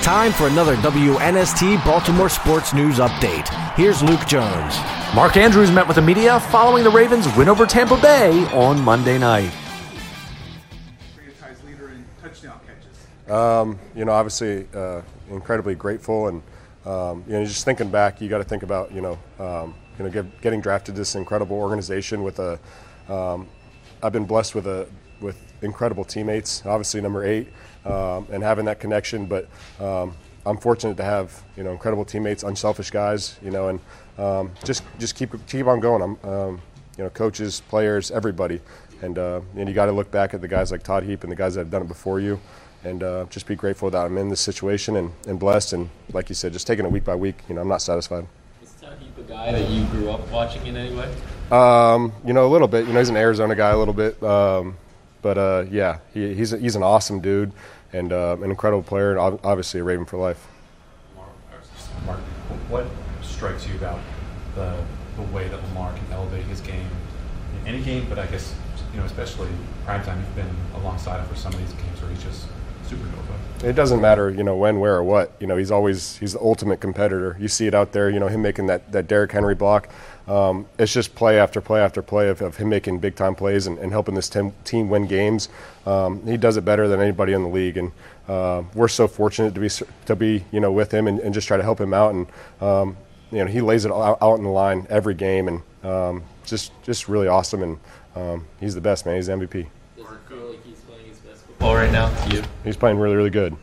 time for another WNST Baltimore Sports News Update. Here's Luke Jones. Mark Andrews met with the media following the Ravens' win over Tampa Bay on Monday night. Franchise leader in touchdown catches. Obviously incredibly grateful, and just thinking back, you got to think about getting drafted to this incredible organization with I've been blessed with incredible teammates. Obviously, number 8, and having that connection, but I'm fortunate to have incredible teammates, unselfish guys, and just keep on going. I'm coaches, players, everybody, and you got to look back at the guys like Todd Heap and the guys that have done it before you, and just be grateful that I'm in this situation and blessed. And like you said, just taking it week by week. I'm not satisfied. Is Todd Heap a guy that you grew up watching in any way? A little bit. He's an Arizona guy a little bit, but he's an awesome dude and an incredible player, and obviously a Raven for life. Mark, what strikes you about the way that Lamar can elevate his game in any game, but I guess especially primetime? You've been alongside him for some of these games where he's just super good. It doesn't matter, when, where, or what. He's the ultimate competitor. You see it out there. Him making that Derrick Henry block. It's just play after play after play of him making big time plays and helping this team win games. He does it better than anybody in the league, and we're so fortunate to be with him and just try to help him out. And he lays it out in the line every game, and just really awesome. And he's the best, man. He's the MVP. Does it feel like he's playing his best football right now to you? He's playing really, really good.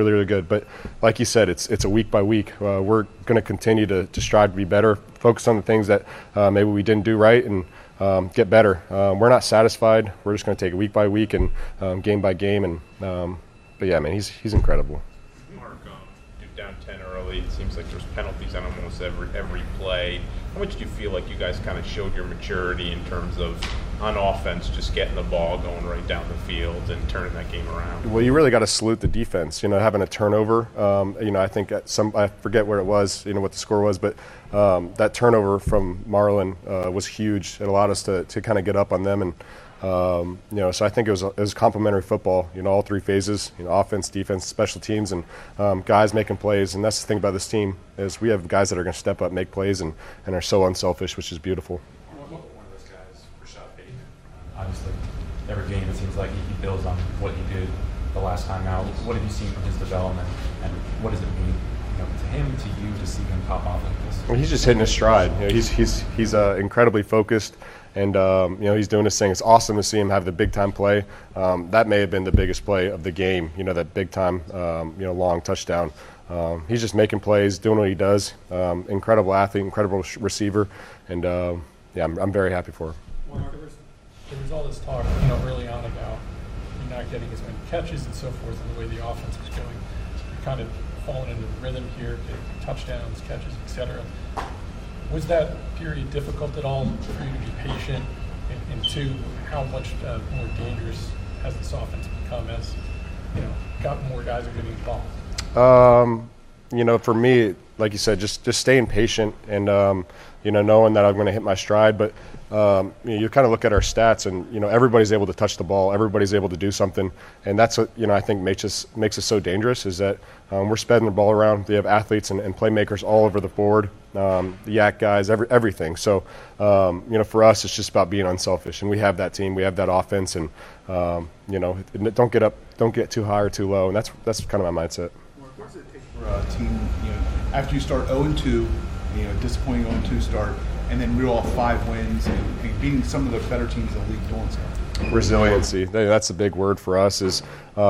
But like you said, it's a week by week. We're going to continue to strive to be better, focus on the things that maybe we didn't do right, and get better. We're not satisfied. We're just going to take it week by week and game by game. And but yeah, man, he's incredible. Mark, you're down 10 early. It seems like there's penalties on almost every play. How much do you feel like you guys kind of showed your maturity in terms of, on offense, just getting the ball going right down the field and turning that game around? Well, you really got to salute the defense. Having a turnover. I think I forget where it was. What the score was, but that turnover from Marlon was huge. It allowed us to kind of get up on them, and so I think it was complimentary football. All three phases. Offense, defense, special teams, and guys making plays. And that's the thing about this team is we have guys that are going to step up, make plays, and are so unselfish, which is beautiful. One of those guys, Rashad Bateman. Obviously, every game it seems like he builds on what he did the last time out. What have you seen from his development, and what does it mean to him, to you, to see him pop off like this? Well, he's just hitting his stride. He's incredibly focused, and he's doing his thing. It's awesome to see him have the big time play. That may have been the biggest play of the game. That big time long touchdown. He's just making plays, doing what he does. Incredible athlete, incredible receiver, and I'm very happy for him. Well, there was all this talk, early on about you not getting as many catches and so forth, and the way the offense was going. You're kind of falling into the rhythm here, getting touchdowns, catches, etc. Was that period difficult at all for you to be patient? And two, how much more dangerous has this offense become as got more guys are getting involved? For me, like you said, just staying patient and knowing that I'm going to hit my stride. But you kind of look at our stats, and everybody's able to touch the ball, everybody's able to do something, and that's what I think makes us so dangerous is that we're spreading the ball around. We have athletes and playmakers all over the board, the yak guys, everything. So for us, it's just about being unselfish, and we have that team, we have that offense, and don't get too high or too low, and that's kind of my mindset. What does it take for a team, after you start 0-2, disappointing 0-2 start, and then reel off 5 wins and beating some of the better teams in the league doing so? Resiliency. That's a big word for us. Is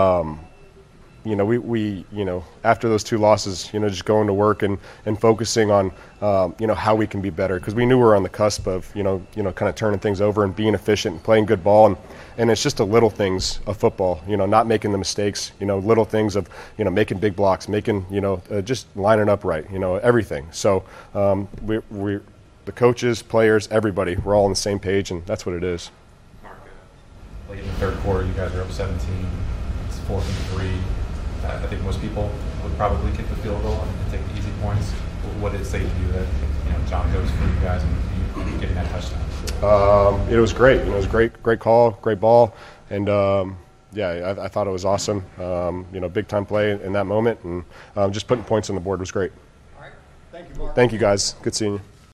we after those 2 losses, just going to work and focusing on how we can be better, because we knew we were on the cusp of kind of turning things over and being efficient and playing good ball, and it's just the little things of football, not making the mistakes, little things of making big blocks, making just lining up right, everything. So we the coaches, players, everybody, we're all on the same page, and that's what it is. Mark, late in the third quarter, you guys are up 17. It's 4th and 3. I think most people would probably kick the field goal and take the easy points. What did it say to you that John goes for you guys and you getting that touchdown? It was great. It was great call, great ball, and yeah, I thought it was awesome. Big time play in that moment, and just putting points on the board was great. All right. Thank you, Mark. Thank you, guys. Good seeing you.